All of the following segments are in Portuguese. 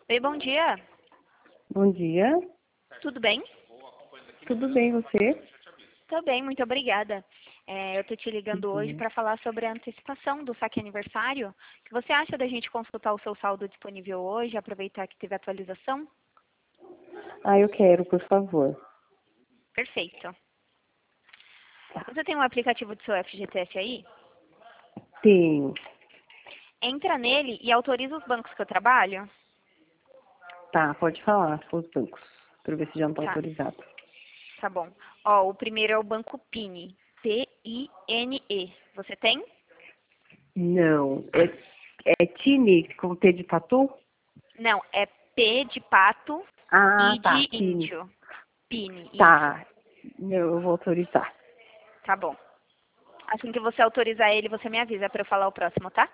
Oi, bom dia. Bom dia, Tudo bem? tudo bem você? Tô bem, muito obrigada. Eu tô te Que ligando hoje bom. para falar sobre a antecipação do saque aniversário. O que você acha da gente consultar o seu saldo disponível hoje, aproveitar que teve atualização? Eu quero, por favor. Perfeito. Você tem um aplicativo do seu FGTS aí? Tenho. Entra nele e autoriza os bancos que eu trabalho? Tá, pode falar, os bancos, para eu ver se já não está Tá, autorizado. tá bom. Ó, o primeiro é o Banco Pine. P-I-N-E. Você tem? Não, é Tini, com T de tatu? Não, é P de pato, I Tá, de Tini. índio. Pine, isso. Tá, eu vou autorizar. Tá bom. Assim que você autorizar ele, você me avisa para eu falar o próximo, tá?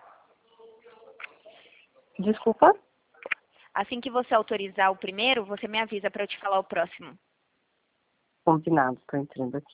Desculpa? Assim que você autorizar o primeiro, você me avisa para eu te falar o próximo. Combinado, tô entrando aqui.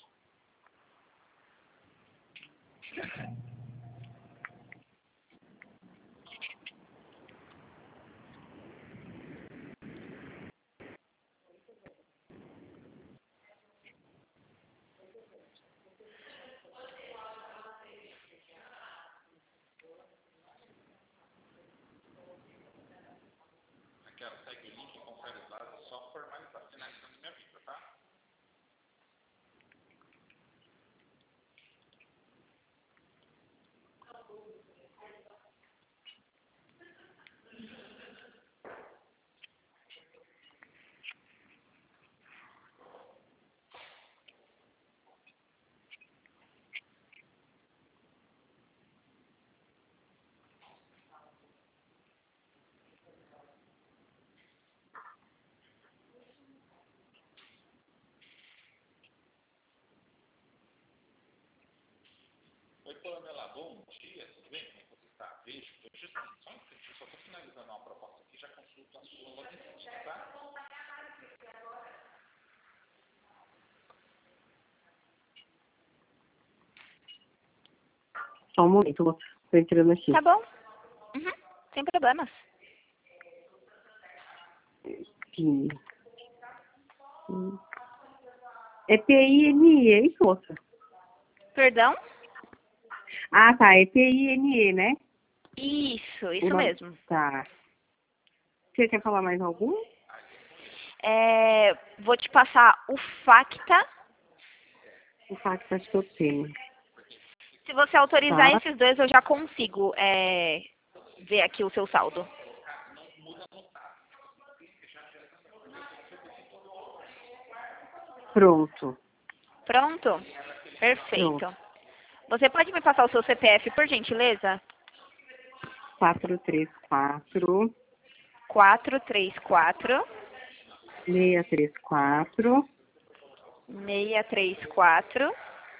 Só um momento, tô entrando aqui. Tá bom? Uhum. Sem problemas. Tini. É P-I-N-E, é isso, moça? Perdão? Tá, é P-I-N-E, né? O Isso nome. mesmo. Tá. Você quer falar mais algum? Vou te passar o Facta. O fax acho que eu tenho. Se você autorizar Tá, esses dois, eu já consigo ver aqui o seu saldo. pronto. Pronto? Pronto. Perfeito. Você pode me passar o seu CPF, por gentileza? 434 434 634 634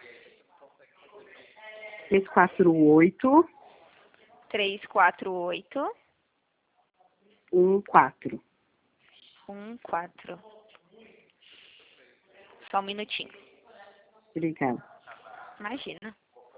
648 348 14. 14. Só um minutinho. Obrigada. Imagina.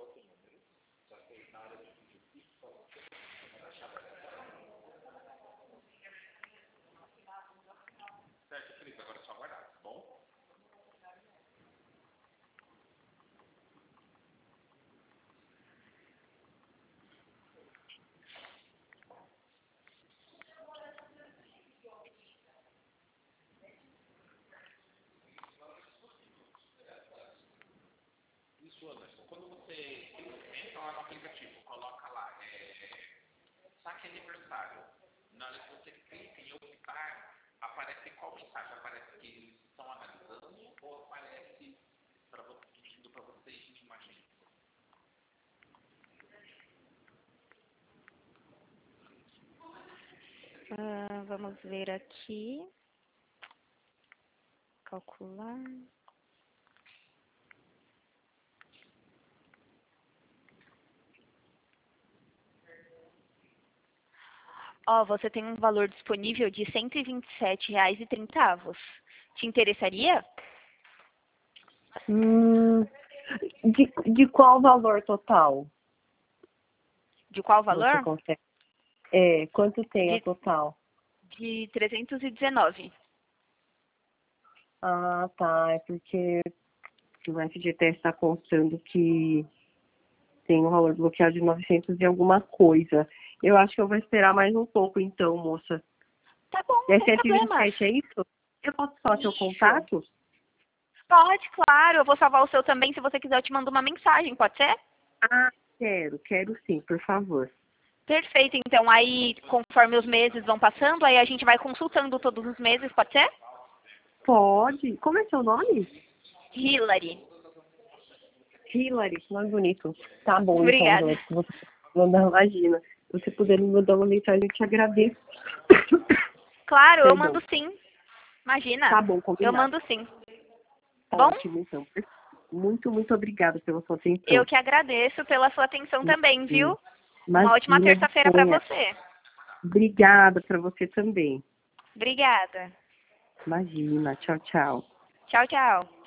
Vamos ver aqui. Calcular. Ó, você tem um valor disponível de R$ 127,30. Te interessaria? Hum, de qual valor total De qual você valor? consegue? Quanto tem a De total? de 319. Ah, tá. É porque o FGTS está constando que tem um valor bloqueado de 900 e alguma coisa. Eu acho que eu vou esperar mais um pouco então, moça. Tá bom, não É tem problema. 727, é isso? Eu posso falar seu Isso. contato? Pode, claro. Eu vou salvar o seu também. Se você quiser, eu te mando uma mensagem, pode ser? Ah, quero sim, por favor. Perfeito. Então, aí, conforme os meses vão passando, aí a gente vai consultando todos os meses, pode ser? Pode. Como é seu nome? Hillary. Hillary, que nome bonito. Tá bom, então, Obrigada. Hillary, se você mandar, imagina. Se você puder me mandar uma mensagem, eu te agradeço. Claro, eu Perdão. mando sim. Imagina. Tá bom, Eu combinado. mando sim. Tá bom? Ótimo, então. Muito obrigada pela sua Eu atenção. que agradeço pela sua atenção também, viu? Uma ótima Imagina, terça-feira para disponha. você. Obrigada para você também. Obrigada. Imagina. Tchau, tchau. Tchau, tchau.